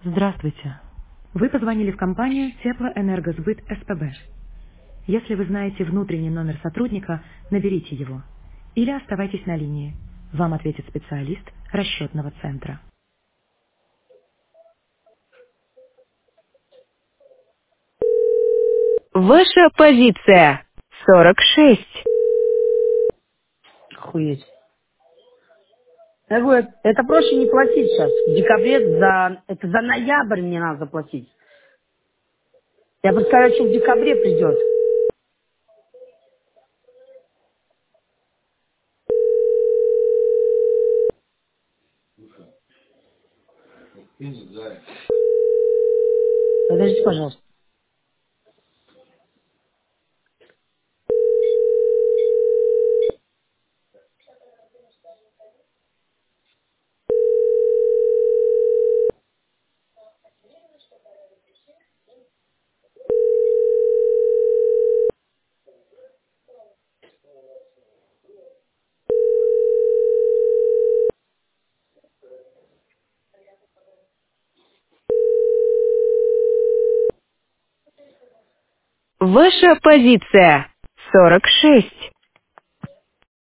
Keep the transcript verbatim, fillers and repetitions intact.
Здравствуйте. Вы позвонили в компанию Теплоэнергосбыт СПБ. Если вы знаете внутренний номер сотрудника, наберите его. Или оставайтесь на линии. Вам ответит специалист расчетного центра. Ваша позиция сорок шесть. Охуеть. Я говорю, это проще не платить сейчас. В декабре за... Это за ноябрь мне надо заплатить. Я представляю, что в декабре придет. Подождите, пожалуйста. Ваша позиция сорок шесть.